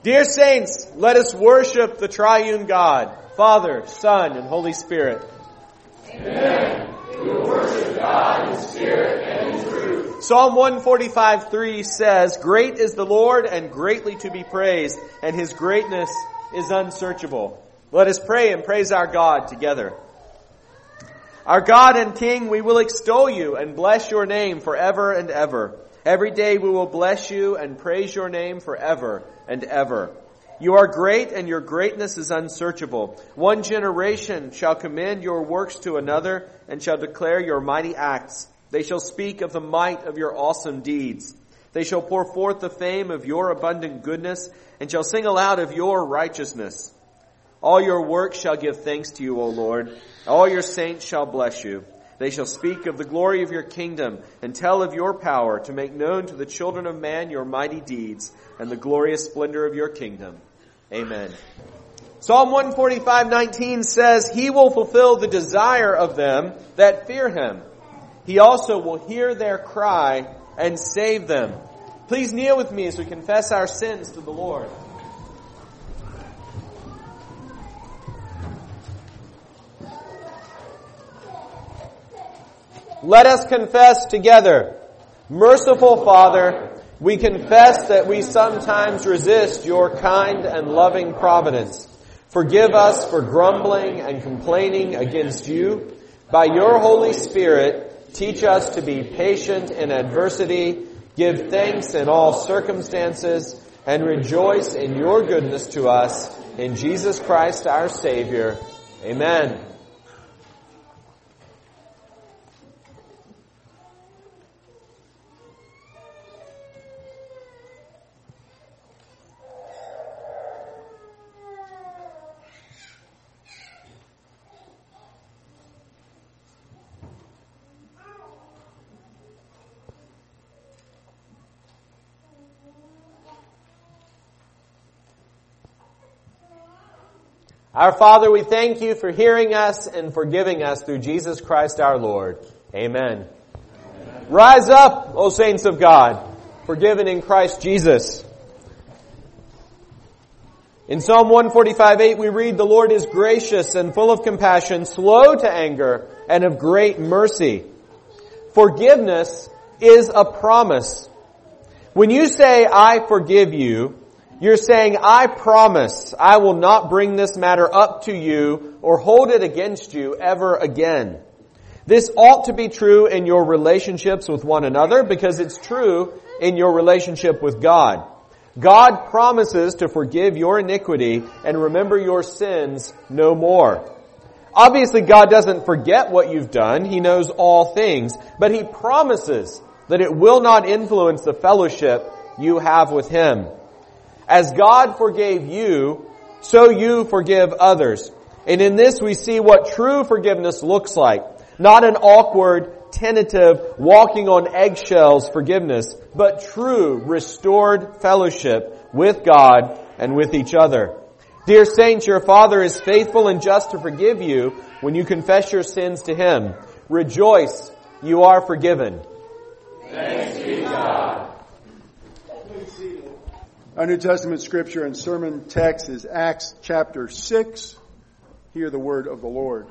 Dear saints, let us worship the triune God, Father, Son, and Holy Spirit. Amen. We will worship God in spirit and in truth. Psalm 145:3 says, Great is the Lord and greatly to be praised, and His greatness is unsearchable. Let us pray and praise our God together. Our God and King, we will extol you and bless your name forever and ever. Every day we will bless you and praise your name forever and ever. You are great and your greatness is unsearchable. One generation shall commend your works to another and shall declare your mighty acts. They shall speak of the might of your awesome deeds. They shall pour forth the fame of your abundant goodness and shall sing aloud of your righteousness. All your works shall give thanks to you, O Lord. All your saints shall bless you. They shall speak of the glory of your kingdom and tell of your power to make known to the children of man your mighty deeds and the glorious splendor of your kingdom. Amen. Psalm 145:19 says, He will fulfill the desire of them that fear Him. He also will hear their cry and save them. Please kneel with me as we confess our sins to the Lord. Let us confess together. Merciful Father, we confess that we sometimes resist your kind and loving providence. Forgive us for grumbling and complaining against you. By your Holy Spirit, teach us to be patient in adversity, give thanks in all circumstances, and rejoice in your goodness to us. In Jesus Christ our Savior. Amen. Our Father, we thank you for hearing us and forgiving us through Jesus Christ our Lord. Amen. Amen. Rise up, O saints of God, forgiven in Christ Jesus. In Psalm 145:8 we read, The Lord is gracious and full of compassion, slow to anger, and of great mercy. Forgiveness is a promise. When you say, I forgive you, you're saying, I promise I will not bring this matter up to you or hold it against you ever again. This ought to be true in your relationships with one another because it's true in your relationship with God. God promises to forgive your iniquity and remember your sins no more. Obviously, God doesn't forget what you've done. He knows all things, but He promises that it will not influence the fellowship you have with Him. As God forgave you, so you forgive others. And in this we see what true forgiveness looks like. Not an awkward, tentative, walking on eggshells forgiveness, but true, restored fellowship with God and with each other. Dear saints, your Father is faithful and just to forgive you when you confess your sins to Him. Rejoice, you are forgiven. Thanks be to God. Our New Testament scripture and sermon text is Acts chapter 6. Hear the word of the Lord.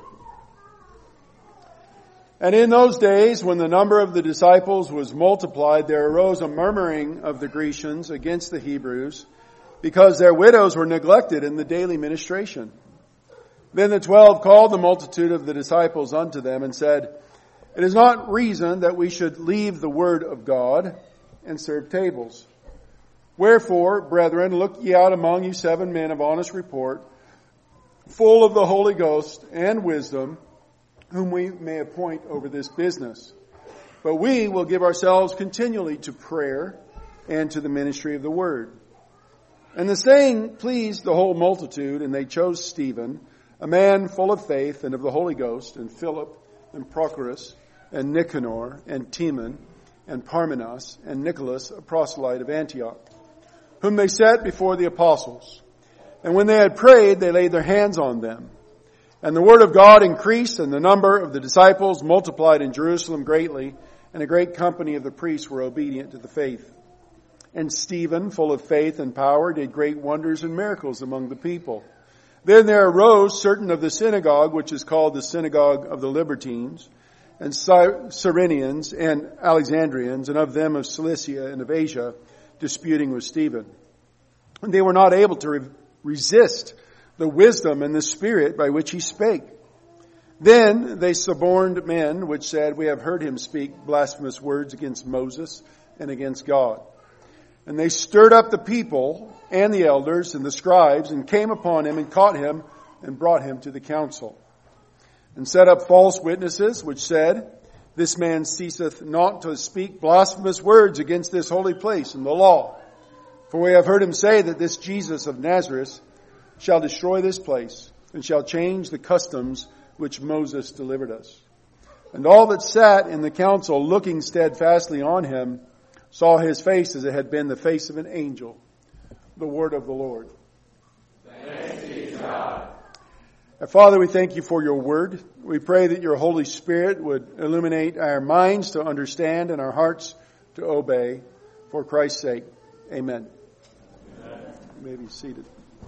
And in those days, when the number of the disciples was multiplied, there arose a murmuring of the Grecians against the Hebrews, because their widows were neglected in the daily ministration. Then the 12 called the multitude of the disciples unto them and said, It is not reason that we should leave the word of God and serve tables. Wherefore, brethren, look ye out among you 7 men of honest report, full of the Holy Ghost and wisdom, whom we may appoint over this business. But we will give ourselves continually to prayer and to the ministry of the word. And the saying pleased the whole multitude, and they chose Stephen, a man full of faith and of the Holy Ghost, and Philip, and Prochorus, and Nicanor, and Timon, and Parmenas, and Nicholas, a proselyte of Antioch, whom they set before the apostles. And when they had prayed, they laid their hands on them. And the word of God increased, and the number of the disciples multiplied in Jerusalem greatly, and a great company of the priests were obedient to the faith. And Stephen, full of faith and power, did great wonders and miracles among the people. Then there arose certain of the synagogue, which is called the synagogue of the Libertines, and Cyrenians and Alexandrians, and of them of Cilicia and of Asia, disputing with Stephen. And they were not able to resist the wisdom and the spirit by which he spake. Then they suborned men, which said, We have heard him speak blasphemous words against Moses and against God. And they stirred up the people and the elders and the scribes, and came upon him and caught him and brought him to the council. And set up false witnesses, which said, This man ceaseth not to speak blasphemous words against this holy place and the law. For we have heard him say that this Jesus of Nazareth shall destroy this place, and shall change the customs which Moses delivered us. And all that sat in the council, looking steadfastly on him, saw his face as it had been the face of an angel. The word of the Lord. Thanks be to God. Father, we thank you for your word. We pray that your Holy Spirit would illuminate our minds to understand and our hearts to obey. For Christ's sake, amen. You may be seated.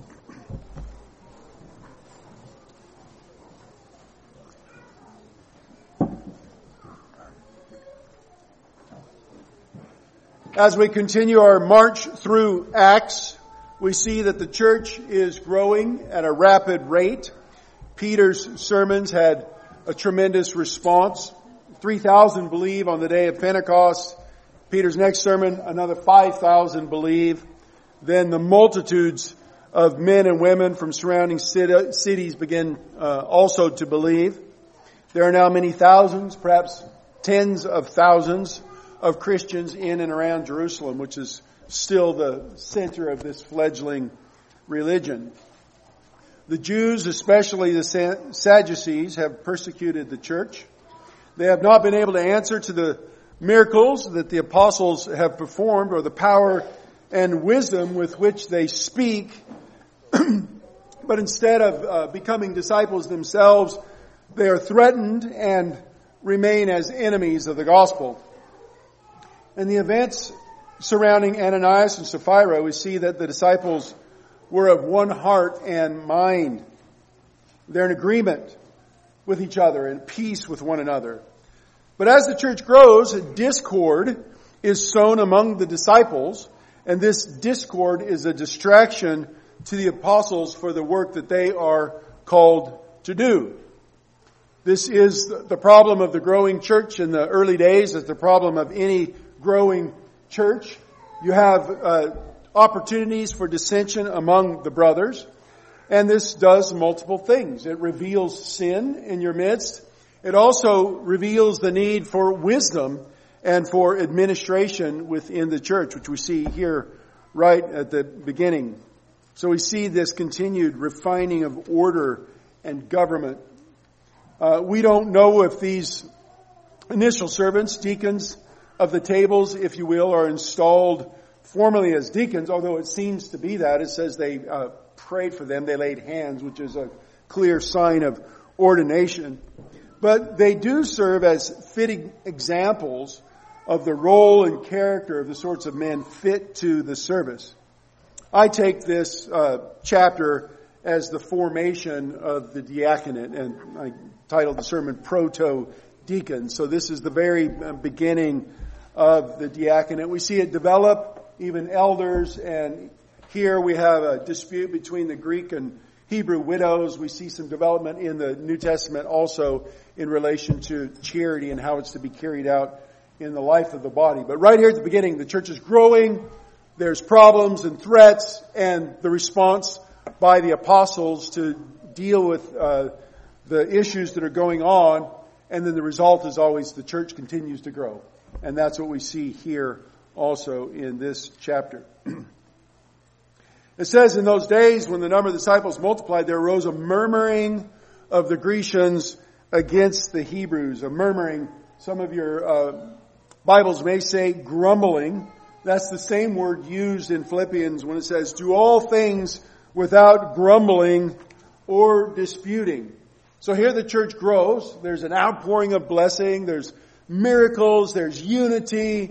As we continue our march through Acts, we see that the church is growing at a rapid rate. Peter's sermons had a tremendous response. 3,000 believe on the day of Pentecost. Peter's next sermon, another 5,000 believe. Then the multitudes of men and women from surrounding cities begin also to believe. There are now many thousands, perhaps tens of thousands of Christians in and around Jerusalem, which is still the center of this fledgling religion. The Jews, especially the Sadducees, have persecuted the church. They have not been able to answer to the miracles that the apostles have performed or the power and wisdom with which they speak. But instead of becoming disciples themselves, they are threatened and remain as enemies of the gospel. In the events surrounding Ananias and Sapphira, we see that the disciples were of one heart and mind. They're in agreement with each other and peace with one another. But as the church grows, discord is sown among the disciples, and this discord is a distraction to the apostles for the work that they are called to do. This is the problem of the growing church in the early days. It's the problem of any growing church. You have opportunities for dissension among the brothers, and this does multiple things. It reveals sin in your midst. It also reveals the need for wisdom and for administration within the church, which we see here right at the beginning. So we see this continued refining of order and government. We don't know if these initial servants, deacons of the tables, if you will, are installed formally as deacons, although it seems to be that. It says they prayed for them, they laid hands, which is a clear sign of ordination. But they do serve as fitting examples of the role and character of the sorts of men fit to the service. I take this chapter as the formation of the diaconate, and I titled the sermon Proto-Deacon. So this is the very beginning of the diaconate. We see it develop, even elders, and here we have a dispute between the Greek and Hebrew widows. We see some development in the New Testament also in relation to charity and how it's to be carried out in the life of the body. But right here at the beginning, the church is growing. There's problems and threats, and the response by the apostles to deal with the issues that are going on. And then the result is always the church continues to grow. And that's what we see here also in this chapter. It says, in those days when the number of disciples multiplied, there arose a murmuring of the Grecians against the Hebrews. A murmuring, some of your Bibles may say grumbling. That's the same word used in Philippians when it says, do all things without grumbling or disputing. So here the church grows. There's an outpouring of blessing. There's miracles. There's unity.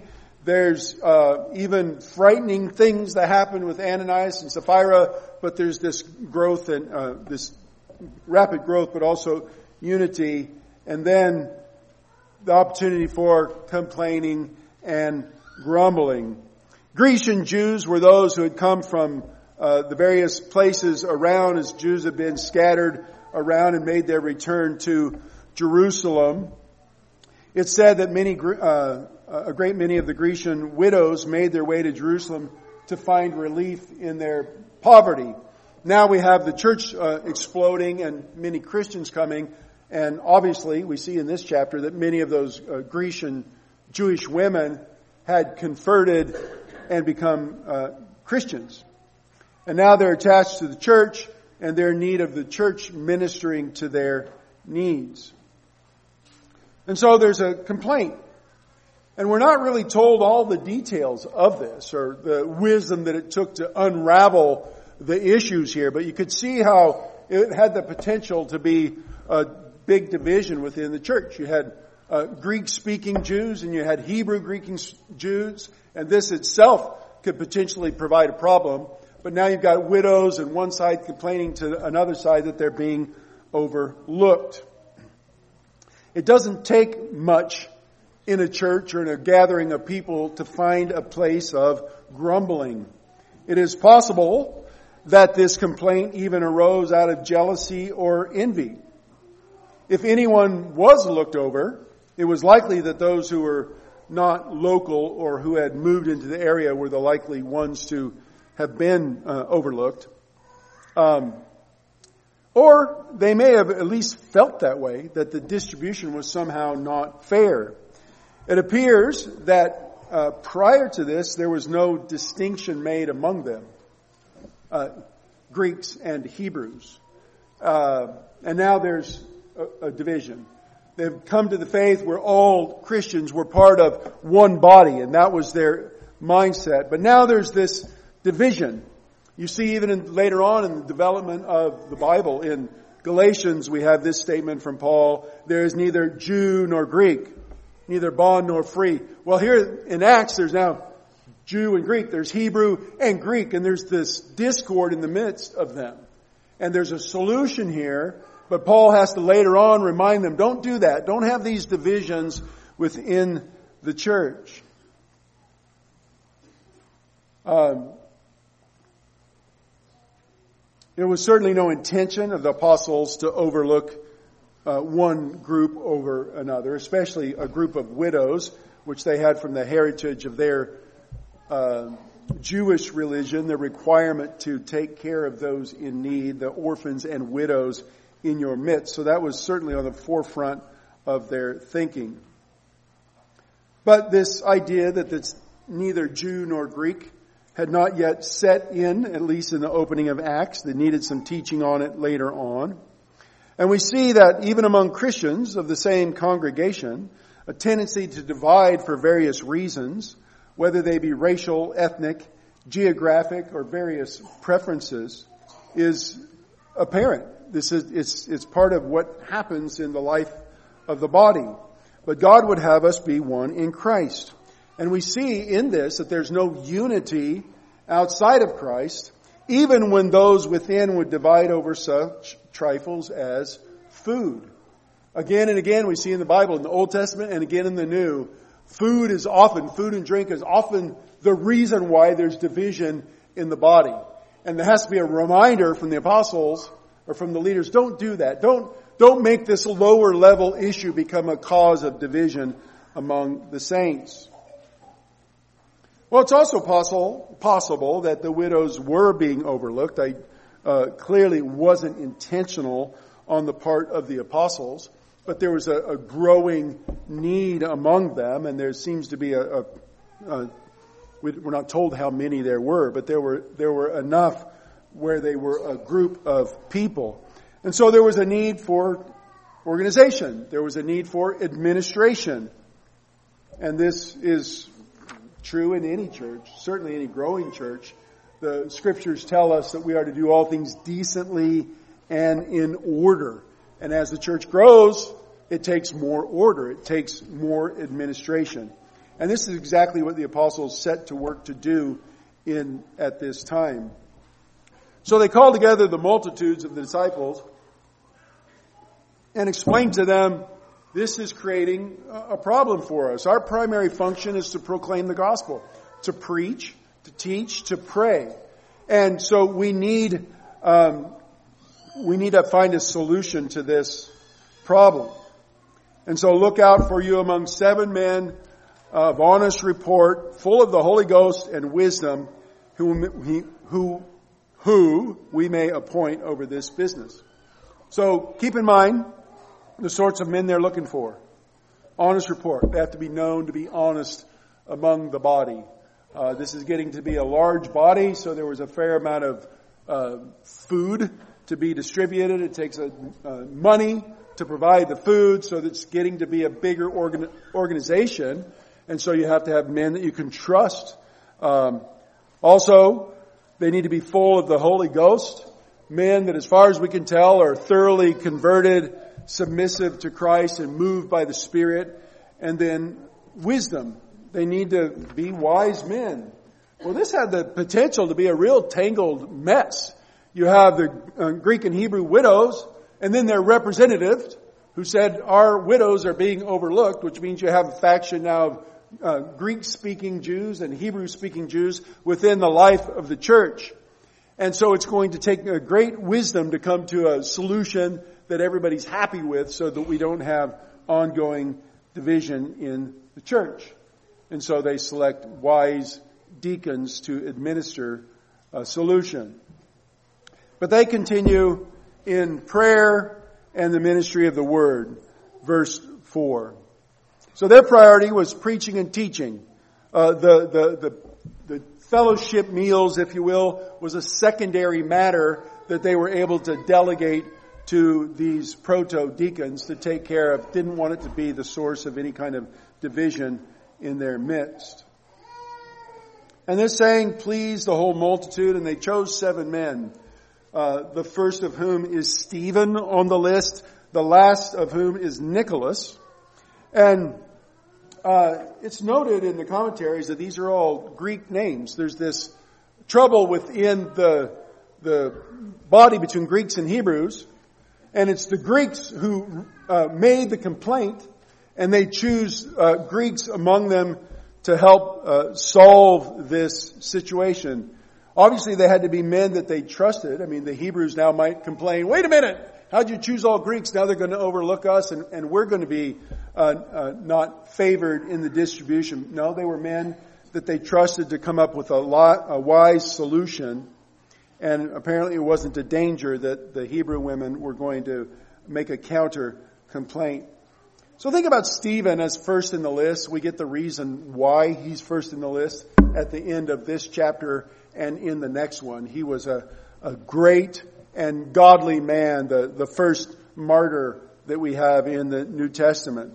There's even frightening things that happen with Ananias and Sapphira, but there's this growth and this rapid growth, but also unity, and then the opportunity for complaining and grumbling. Grecian Jews were those who had come from the various places around, as Jews had been scattered around and made their return to Jerusalem. It's said that a great many of the Grecian widows made their way to Jerusalem to find relief in their poverty. Now we have the church exploding and many Christians coming, and obviously we see in this chapter that many of those Grecian Jewish women had converted and become Christians. And now they're attached to the church, and they're in need of the church ministering to their needs. And so there's a complaint. And we're not really told all the details of this or the wisdom that it took to unravel the issues here, but you could see how it had the potential to be a big division within the church. You had Greek-speaking Jews and you had Hebrew-speaking Jews, and this itself could potentially provide a problem. But now you've got widows and one side complaining to another side that they're being overlooked. It doesn't take much in a church or in a gathering of people to find a place of grumbling. It is possible that this complaint even arose out of jealousy or envy. If anyone was looked over, it was likely that those who were not local or who had moved into the area were the likely ones to have been overlooked. Or they may have at least felt that way, that the distribution was somehow not fair. It appears that prior to this, there was no distinction made among them, Greeks and Hebrews. And now there's a division. They've come to the faith where all Christians were part of one body, and that was their mindset. But now there's this division. You see even later on in the development of the Bible, in Galatians we have this statement from Paul, there is neither Jew nor Greek, neither bond nor free. Well, here in Acts there's now Jew and Greek, there's Hebrew and Greek, and there's this discord in the midst of them. And there's a solution here, but Paul has to later on remind them, don't do that. Don't have these divisions within the church. There was certainly no intention of the apostles to overlook one group over another, especially a group of widows, which they had from the heritage of their Jewish religion, the requirement to take care of those in need, the orphans and widows in your midst. So that was certainly on the forefront of their thinking. But this idea that it's neither Jew nor Greek had not yet set in, at least in the opening of Acts. They needed some teaching on it later on. And we see that even among Christians of the same congregation, a tendency to divide for various reasons, whether they be racial, ethnic, geographic, or various preferences, is apparent. It's part of what happens in the life of the body. But God would have us be one in Christ. And we see in this that there's no unity outside of Christ, even when those within would divide over such trifles as food. Again and again we see in the Bible, in the Old Testament and again in the New, food and drink is often the reason why there's division in the body. And there has to be a reminder from the apostles or from the leaders, don't do that. Don't make this lower level issue become a cause of division among the saints. Well, it's also possible that the widows were being overlooked. Clearly wasn't intentional on the part of the apostles, but there was a growing need among them, and there seems to be we're not told how many there were, but there were enough where they were a group of people. And so there was a need for organization. There was a need for administration. And this is true in any church, certainly any growing church. The scriptures tell us that we are to do all things decently and in order. And as the church grows, it takes more order. It takes more administration. And this is exactly what the apostles set to work to do at this time. So they called together the multitudes of the disciples and explained to them, this is creating a problem for us. Our primary function is to proclaim the gospel, to preach, to teach, to pray. And so we need to find a solution to this problem. And so look out for you among 7 men of honest report, full of the Holy Ghost and wisdom, who we may appoint over this business. So keep in mind the sorts of men they're looking for. Honest report. They have to be known to be honest among the body. This is getting to be a large body, so there was a fair amount of food to be distributed. It takes money to provide the food, so it's getting to be a bigger organization. And so you have to have men that you can trust. Also, they need to be full of the Holy Ghost. Men that, as far as we can tell, are thoroughly converted, submissive to Christ, and moved by the Spirit. And then wisdom. They need to be wise men. Well, this had the potential to be a real tangled mess. You have the Greek and Hebrew widows, and then their representatives who said, our widows are being overlooked, which means you have a faction now of Greek-speaking Jews and Hebrew-speaking Jews within the life of the church. And so it's going to take a great wisdom to come to a solution that everybody's happy with so that we don't have ongoing division in the church. And so they select wise deacons to administer a solution. But they continue in prayer and the ministry of the word. Verse 4. So their priority was preaching and teaching. The fellowship meals, if you will, was a secondary matter that they were able to delegate to these proto-deacons to take care of. Didn't want it to be the source of any kind of division in their midst. And this saying pleased the whole multitude, and they chose 7 men. The first of whom is Stephen on the list, the last of whom is Nicholas. And it's noted in the commentaries that these are all Greek names. There's this trouble within the body between Greeks and Hebrews, and it's the Greeks who made the complaint, and they choose Greeks among them to help solve this situation. Obviously, they had to be men that they trusted. I mean, the Hebrews now might complain, wait a minute, how'd you choose all Greeks? Now they're going to overlook us, and we're going to be not favored in the distribution. No, they were men that they trusted to come up with a wise solution. And apparently it wasn't a danger that the Hebrew women were going to make a counter complaint. So think about Stephen as first in the list. We get the reason why he's first in the list at the end of this chapter and in the next one. He was a great and godly man, the first martyr that we have in the New Testament.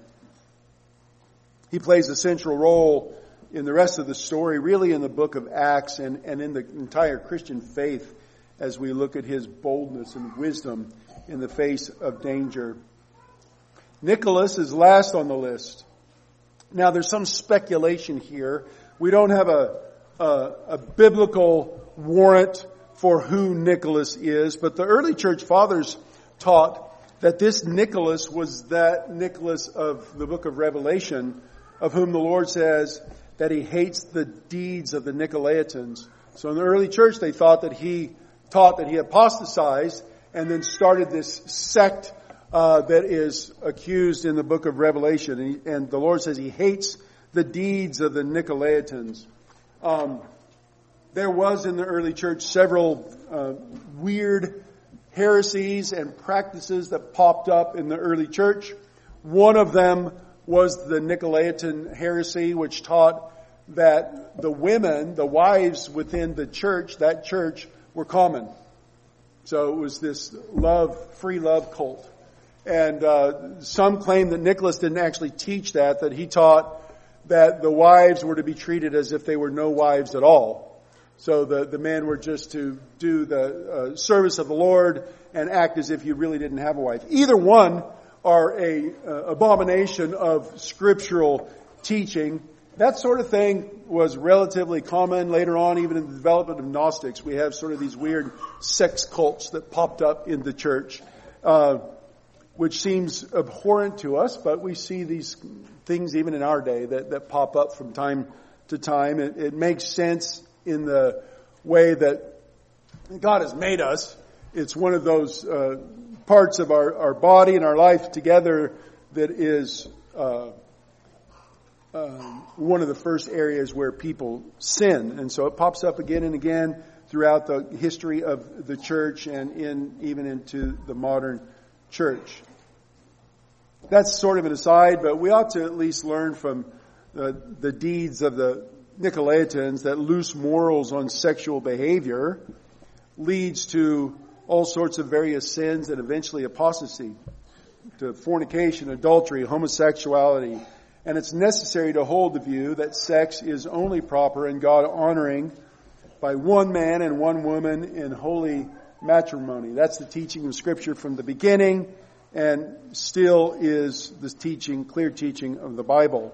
He plays a central role in the rest of the story, really in the book of Acts and in the entire Christian faith as we look at his boldness and wisdom in the face of danger. Nicholas is last on the list. Now there's some speculation here. We don't have a biblical warrant for who Nicholas is, but the early church fathers taught that this Nicholas was that Nicholas of the book of Revelation, of whom the Lord says that he hates the deeds of the Nicolaitans. So in the early church they thought that he taught that he apostatized and then started this sect that is accused in the book of Revelation. And the Lord says he hates the deeds of the Nicolaitans. There was in the early church several weird heresies and practices that popped up in the early church. One of them was the Nicolaitan heresy, which taught that the women, the wives within the church, that church, were common. So it was this free love cult. And some claim that Nicholas didn't actually teach that he taught that the wives were to be treated as if they were no wives at all. So the men were just to do the service of the Lord and act as if you really didn't have a wife. Either one are a abomination of scriptural teaching, That sort of thing was relatively common later on, even in the development of Gnostics. We have sort of these weird sex cults that popped up in the church, which seems abhorrent to us, but we see these things even in our day that pop up from time to time. It makes sense in the way that God has made us. It's one of those parts of our body and our life together that is one of the first areas where people sin. And so it pops up again and again throughout the history of the church and even into the modern church. That's sort of an aside, but we ought to at least learn from the deeds of the Nicolaitans that loose morals on sexual behavior leads to all sorts of various sins and eventually apostasy, to fornication, adultery, homosexuality. And it's necessary to hold the view that sex is only proper and God honoring by one man and one woman in holy matrimony. That's the teaching of Scripture from the beginning and still is the teaching, clear teaching of the Bible.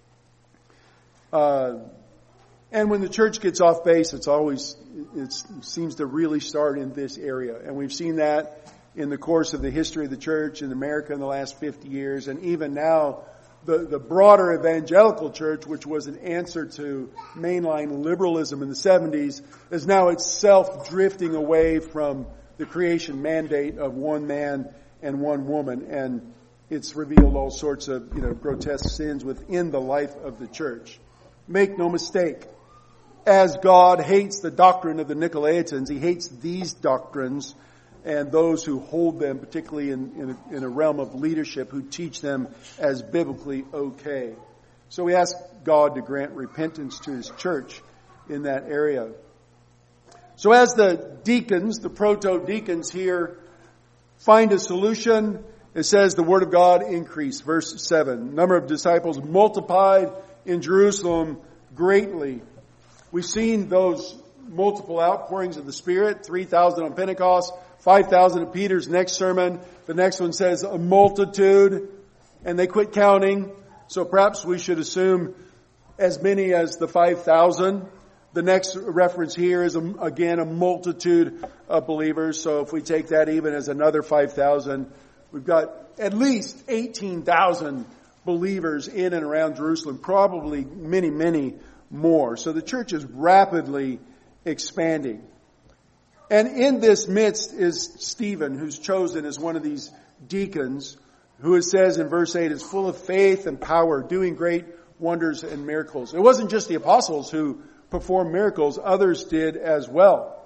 And when the church gets off base, it seems to really start in this area. And we've seen that in the course of the history of the church in America in the last 50 years. And even now, the broader evangelical church, which was an answer to mainline liberalism in the 70s, is now itself drifting away from the creation mandate of one man and one woman. And it's revealed all sorts of, grotesque sins within the life of the church. Make no mistake. As God hates the doctrine of the Nicolaitans, He hates these doctrines and those who hold them, particularly in a realm of leadership, who teach them as biblically okay. So we ask God to grant repentance to His church in that area. So as the deacons, the proto-deacons here, find a solution, it says the Word of God increased. Verse 7, number of disciples multiplied in Jerusalem greatly. We've seen those multiple outpourings of the Spirit, 3,000 on Pentecost, 5,000 at Peter's next sermon. The next one says a multitude, and they quit counting. So perhaps we should assume as many as the 5,000. The next reference here is again a multitude of believers. So if we take that even as another 5,000, we've got at least 18,000 believers in and around Jerusalem, probably many, many more. So the church is rapidly expanding. And in this midst is Stephen, who's chosen as one of these deacons, who it says in verse 8 is full of faith and power, doing great wonders and miracles. It wasn't just the apostles who performed miracles, others did as well.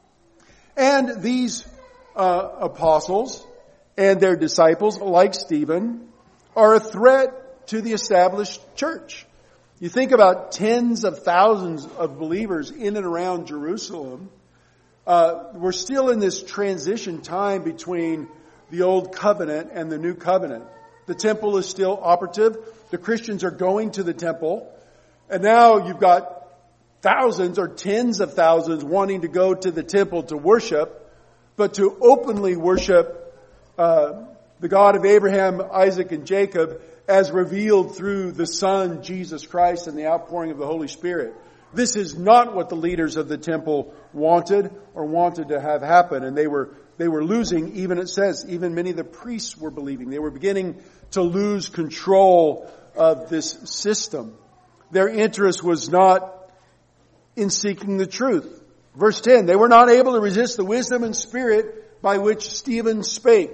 And these apostles and their disciples, like Stephen, are a threat to the established church. You think about tens of thousands of believers in and around Jerusalem. We're still in this transition time between the old covenant and the new covenant. The temple is still operative. The Christians are going to the temple. And now you've got thousands or tens of thousands wanting to go to the temple to worship, but to openly worship the God of Abraham, Isaac, and Jacob as revealed through the Son, Jesus Christ, and the outpouring of the Holy Spirit. This is not what the leaders of the temple wanted to have happen. And they were losing, even it says, even many of the priests were believing. They were beginning to lose control of this system. Their interest was not in seeking the truth. Verse 10, they were not able to resist the wisdom and spirit by which Stephen spake.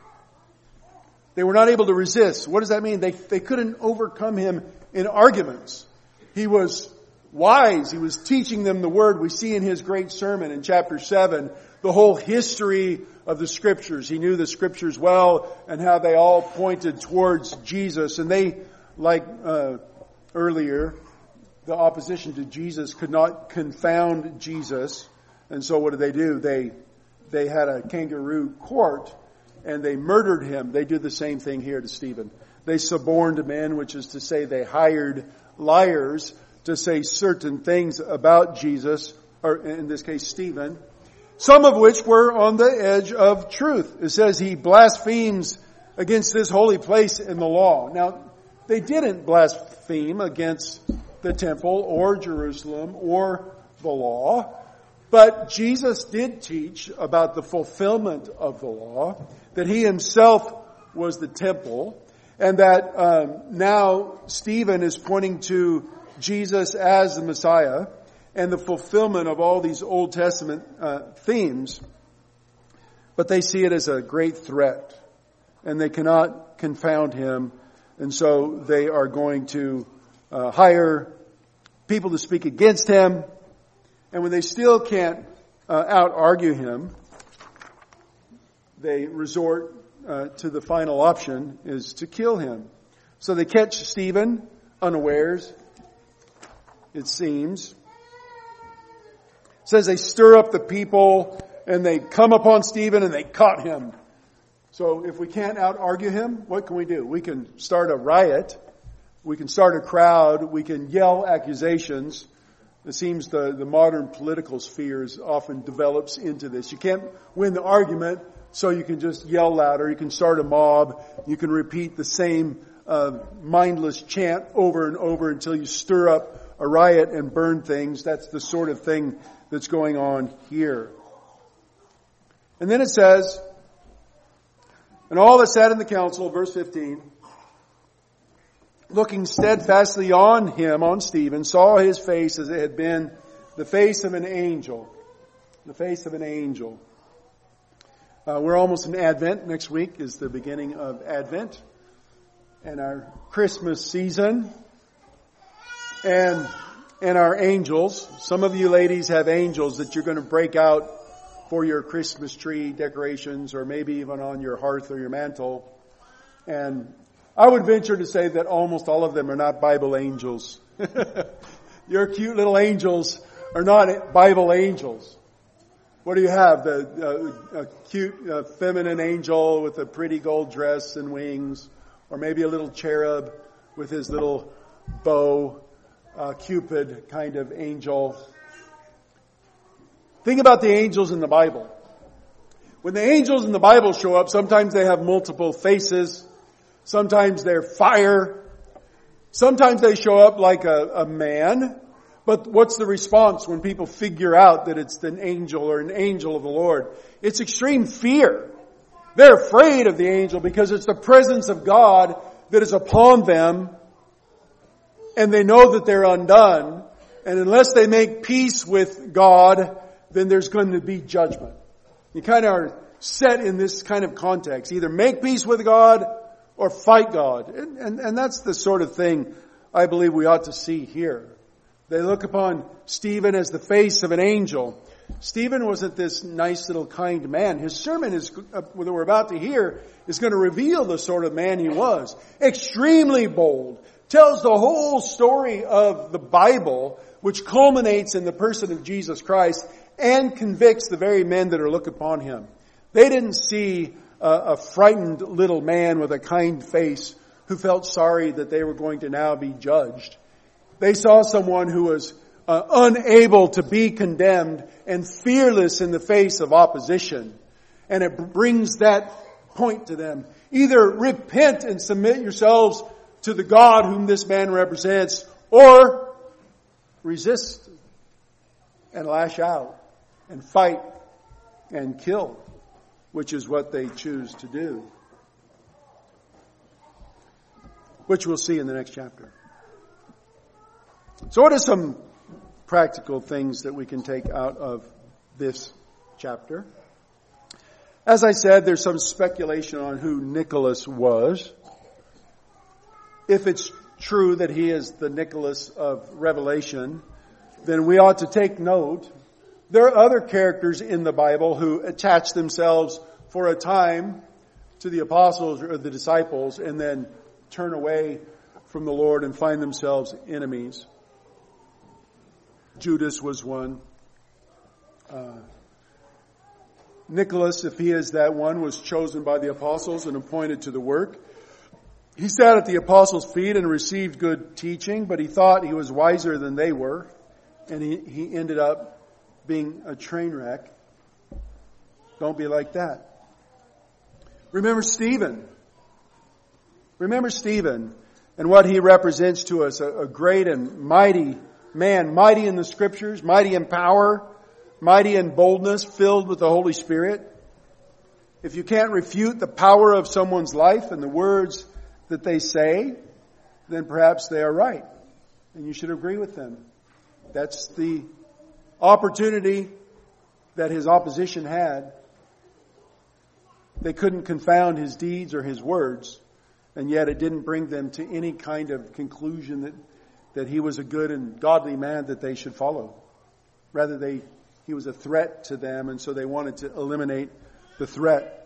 They were not able to resist. What does that mean? They couldn't overcome him in arguments. He was wise. He was teaching them the word. We see in his great sermon in chapter 7, the whole history of the scriptures. He knew the scriptures well and how they all pointed towards Jesus. And they, like earlier, the opposition to Jesus could not confound Jesus. And so what did? They had a kangaroo court and they murdered him. They did the same thing here to Stephen. They suborned men, which is to say they hired liars to say certain things about Jesus, or in this case Stephen, some of which were on the edge of truth. It says he blasphemes against this holy place in the law. Now, they didn't blaspheme against the temple or Jerusalem or the law. But Jesus did teach about the fulfillment of the law, that he himself was the temple, and that now Stephen is pointing to Jesus as the Messiah and the fulfillment of all these Old Testament themes. But they see it as a great threat, and they cannot confound him, and so they are going to hire people to speak against him. And when they still can't out-argue him, they resort to the final option, is to kill him. So they catch Stephen unawares, it seems. It says they stir up the people, and they come upon Stephen, and they caught him. So if we can't out-argue him, what can we do? We can start a riot. We can start a crowd. We can yell accusations. It seems the modern political spheres often develops into this. You can't win the argument, so you can just yell louder. You can start a mob. You can repeat the same mindless chant over and over until you stir up a riot and burn things. That's the sort of thing that's going on here. And then it says, and all that sat in the council, verse 15, looking steadfastly on him, on Stephen, saw his face as it had been the face of an angel. The face of an angel. We're almost in Advent. Next week is the beginning of Advent and our Christmas season and our angels. Some of you ladies have angels that you're going to break out for your Christmas tree decorations, or maybe even on your hearth or your mantle. And I would venture to say that almost all of them are not Bible angels. Your cute little angels are not Bible angels. What do you have? A cute feminine angel with a pretty gold dress and wings, or maybe a little cherub with his little bow, Cupid kind of angel. Think about the angels in the Bible. When the angels in the Bible show up, sometimes they have multiple faces. Sometimes they're fire. Sometimes they show up like a man. But what's the response when people figure out that it's an angel or an angel of the Lord? It's extreme fear. They're afraid of the angel because it's the presence of God that is upon them. And they know that they're undone. And unless they make peace with God, then there's going to be judgment. You kind of are set in this kind of context. Either make peace with God or fight God. And that's the sort of thing I believe we ought to see here. They look upon Stephen as the face of an angel. Stephen wasn't this nice little kind man. His sermon that we're about to hear is going to reveal the sort of man he was. Extremely bold. Tells the whole story of the Bible, which culminates in the person of Jesus Christ, and convicts the very men that are looking upon him. They didn't see a frightened little man with a kind face who felt sorry that they were going to now be judged. They saw someone who was unable to be condemned and fearless in the face of opposition. And it brings that point to them. Either repent and submit yourselves to the God whom this man represents, or resist and lash out and fight and kill, which is what they choose to do, which we'll see in the next chapter. So what are some practical things that we can take out of this chapter? As I said, there's some speculation on who Nicholas was. If it's true that he is the Nicholas of Revelation, then we ought to take note. There are other characters in the Bible who attach themselves for a time to the apostles or the disciples and then turn away from the Lord and find themselves enemies. Judas was one. Nicholas, if he is that one, was chosen by the apostles and appointed to the work. He sat at the apostles' feet and received good teaching, but he thought he was wiser than they were, and he ended up being a train wreck. Don't be like that. Remember Stephen. and what he represents to us, a great and mighty man, mighty in the Scriptures, mighty in power, mighty in boldness, filled with the Holy Spirit. If you can't refute the power of someone's life and the words that they say, then perhaps they are right, and you should agree with them. That's the opportunity that his opposition had. They couldn't confound his deeds or his words, and yet it didn't bring them to any kind of conclusion that he was a good and godly man that they should follow. Rather, he was a threat to them, and so they wanted to eliminate the threat.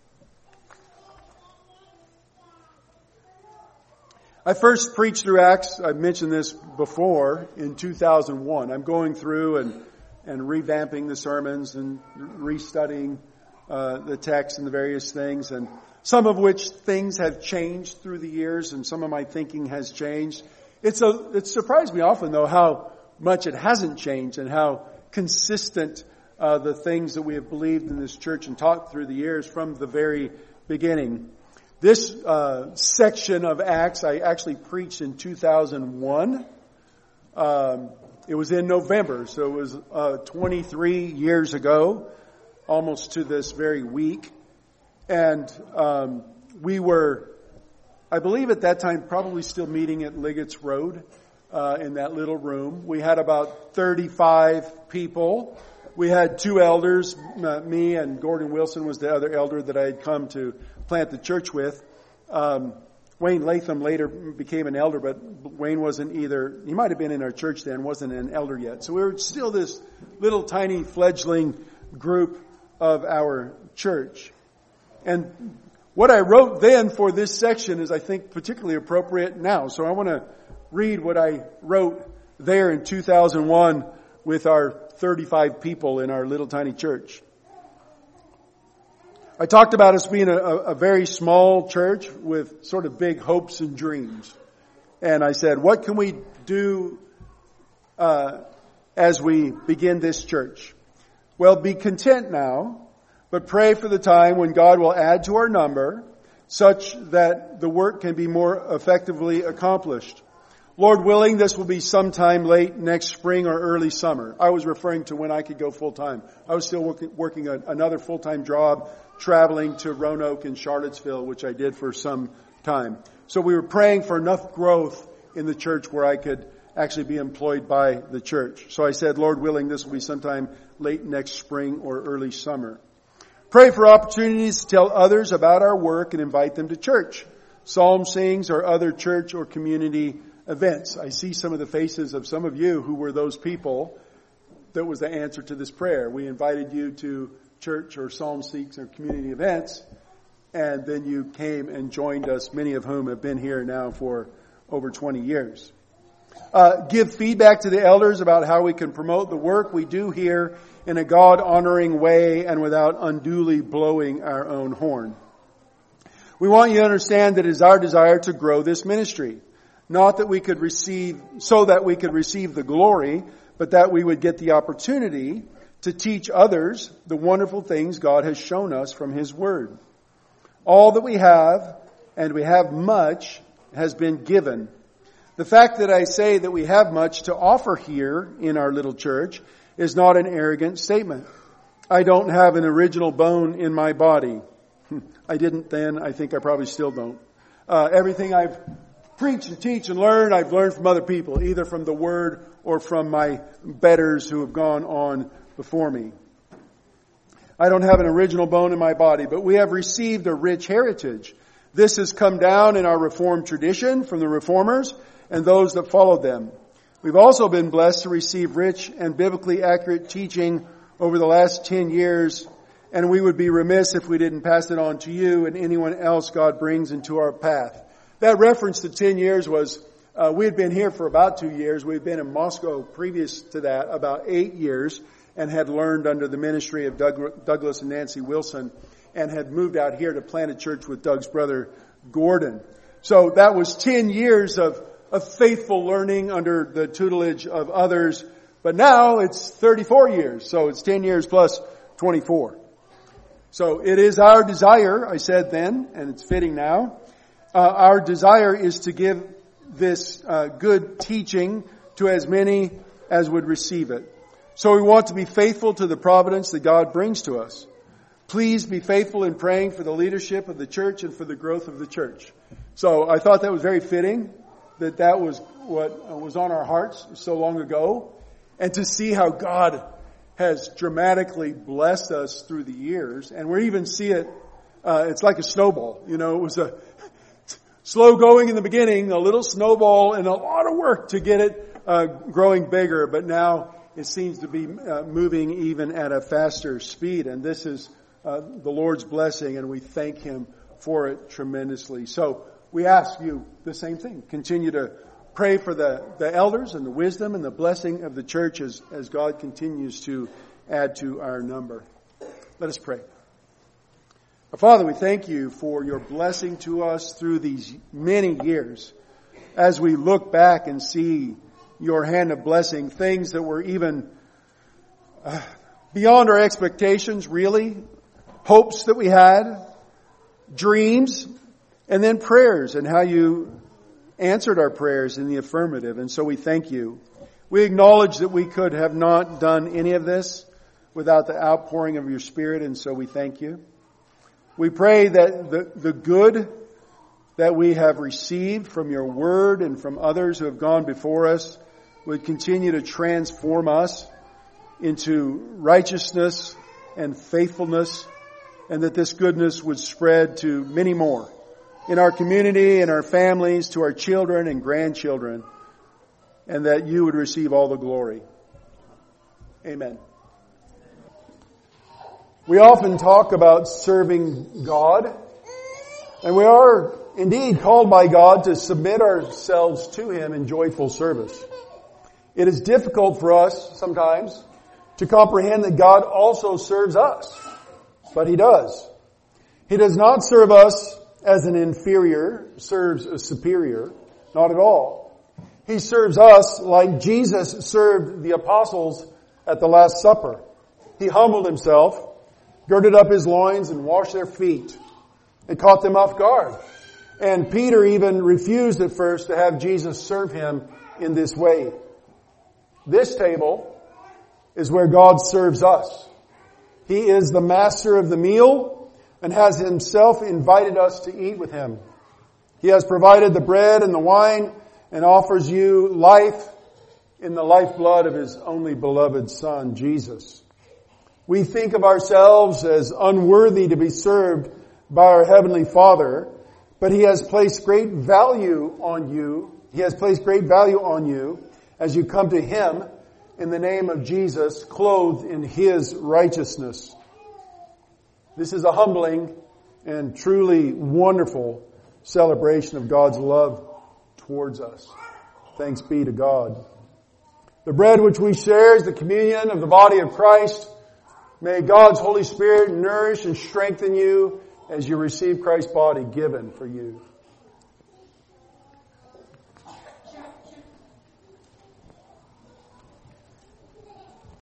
I first preached through Acts, I've mentioned this before, in 2001. I'm going through and revamping the sermons and restudying the text and the various things, and some of which things have changed through the years, and some of my thinking has changed. It surprised me often, though, how much it hasn't changed and how consistent the things that we have believed in this church and taught through the years from the very beginning. This section of Acts I actually preached in 2001. It was in November, so it was 23 years ago, almost to this very week. And we were, I believe at that time, probably still meeting at Liggett's Road in that little room. We had about 35 people. We had two elders, me and Gordon Wilson was the other elder that I had come to plant the church with. Wayne Latham later became an elder, but Wayne wasn't either, he might have been in our church then, wasn't an elder yet. So we were still this little tiny fledgling group of our church. And what I wrote then for this section is, I think, particularly appropriate now. So I want to read what I wrote there in 2001 with our 35 people in our little tiny church. I talked about us being a very small church with sort of big hopes and dreams. And I said, what can we do as we begin this church? Well, be content now, but pray for the time when God will add to our number such that the work can be more effectively accomplished. Lord willing, this will be sometime late next spring or early summer. I was referring to when I could go full time. I was still working another full-time job, traveling to Roanoke and Charlottesville, which I did for some time. So we were praying for enough growth in the church where I could actually be employed by the church. So I said, Lord willing, this will be sometime late next spring or early summer. Pray for opportunities to tell others about our work and invite them to church, psalm sings, or other church or community events. I see some of the faces of some of you who were those people. That was the answer to this prayer. We invited you to church or psalm seeks or community events, and then you came and joined us, many of whom have been here now for over 20 years. Give feedback to the elders about how we can promote the work we do here in a God-honoring way and without unduly blowing our own horn. We want you to understand that it is our desire to grow this ministry. Not that we could receive, so that we could receive the glory, but that we would get the opportunity to teach others the wonderful things God has shown us from His Word. All that we have, and we have much, has been given. The fact that I say that we have much to offer here in our little church is not an arrogant statement. I don't have an original bone in my body. I didn't then, I think I probably still don't. Everything I've preach and teach and learn, I've learned from other people, either from the Word or from my betters who have gone on before me. I don't have an original bone in my body, but we have received a rich heritage. This has come down in our Reformed tradition from the Reformers and those that followed them. We've also been blessed to receive rich and biblically accurate teaching over the last 10 years, and we would be remiss if we didn't pass it on to you and anyone else God brings into our path. That reference to 10 years was, we had been here for about 2 years. We'd been in Moscow previous to that about 8 years and had learned under the ministry of Douglas and Nancy Wilson and had moved out here to plant a church with Doug's brother Gordon. So that was 10 years of faithful learning under the tutelage of others. But now it's 34 years. So it's 10 years plus 24. So it is our desire, I said then, and it's fitting now, our desire is to give this good teaching to as many as would receive it. So we want to be faithful to the providence that God brings to us. Please be faithful in praying for the leadership of the church and for the growth of the church. So I thought that was very fitting, that was what was on our hearts so long ago. And to see how God has dramatically blessed us through the years. And we even see it, it's like a snowball. You know, it was a slow going in the beginning, a little snowball, and a lot of work to get it growing bigger. But now it seems to be moving even at a faster speed. And this is the Lord's blessing, and we thank Him for it tremendously. So we ask you the same thing. Continue to pray for the elders and the wisdom and the blessing of the church as God continues to add to our number. Let us pray. Our Father, we thank you for your blessing to us through these many years. As we look back and see your hand of blessing, things that were even beyond our expectations, really, hopes that we had, dreams, and then prayers, and how you answered our prayers in the affirmative. And so we thank you. We acknowledge that we could have not done any of this without the outpouring of your Spirit, and so we thank you. We pray that the good that we have received from your word and from others who have gone before us would continue to transform us into righteousness and faithfulness, and that this goodness would spread to many more in our community, in our families, to our children and grandchildren, and that you would receive all the glory. Amen. We often talk about serving God, and we are indeed called by God to submit ourselves to Him in joyful service. It is difficult for us sometimes to comprehend that God also serves us, but He does. He does not serve us as an inferior, serves a superior, not at all. He serves us like Jesus served the apostles at the Last Supper. He humbled Himself, girded up His loins, and washed their feet, and caught them off guard. And Peter even refused at first to have Jesus serve him in this way. This table is where God serves us. He is the master of the meal and has Himself invited us to eat with Him. He has provided the bread and the wine and offers you life in the lifeblood of His only beloved Son, Jesus. We think of ourselves as unworthy to be served by our Heavenly Father, but He has placed great value on you. He has placed great value on you as you come to Him in the name of Jesus, clothed in His righteousness. This is a humbling and truly wonderful celebration of God's love towards us. Thanks be to God. The bread which we share is the communion of the body of Christ. May God's Holy Spirit nourish and strengthen you as you receive Christ's body given for you.